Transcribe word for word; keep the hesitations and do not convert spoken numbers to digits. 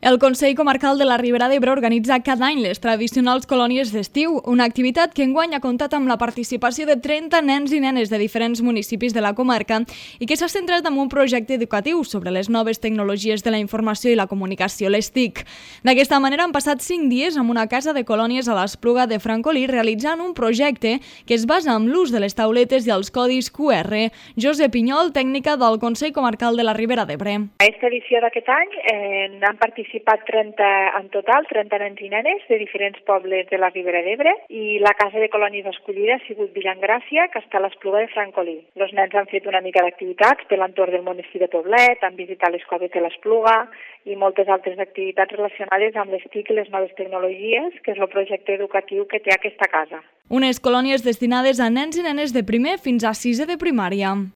El Consell Comarcal de la Ribera d'Ebre organitza cada any les tradicionals colònies d'estiu, una activitat que enguany ha comptat amb la participació de trenta nens i nenes de diferents municipis de la comarca i que s'ha centrat en un projecte educatiu sobre les noves tecnologies de la informació i la comunicació, les T I C. D'aquesta manera han passat cinc dies amb una casa de colònies a l'Espluga de Francolí realitzant un projecte que es basa en l'ús de les tauletes i els codis Q R. Josep Pinyol, tècnica del Consell Comarcal de la Ribera d'Ebre. A aquesta edició d'aquest any eh, han participat participat trenta en total, trenta nens i nenes de diferents pobles de la Ribera d'Ebre i la casa de colònies escollida ha sigut Villangràcia, que està a l'Espluga de Francolí. Els nens han fet una mica d'activitats per l'entorn del monestir de Poblet, han visitat les coves de l'Espluga i moltes altres activitats relacionades amb les T I C i les noves tecnologies, que és el projecte educatiu que té aquesta casa. Unes colònies destinades a nens i nenes de primer fins a sisè de primària.